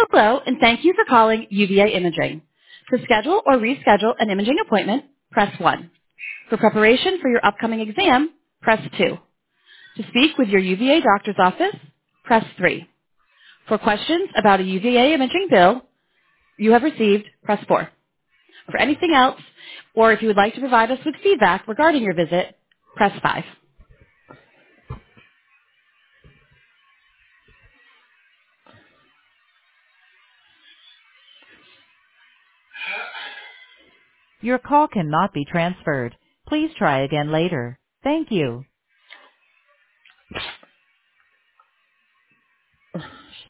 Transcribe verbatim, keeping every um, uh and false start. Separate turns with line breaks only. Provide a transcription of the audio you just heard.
Hello, and thank you for calling U V A Imaging. To schedule or reschedule an imaging appointment, press one. For preparation for your upcoming exam, press two. To speak with your U V A doctor's office, press three. For questions about a U V A imaging bill you have received, press four. For anything else, or if you would like to provide us with feedback regarding your visit, press five. Your call cannot be transferred. Please try again later. Thank you.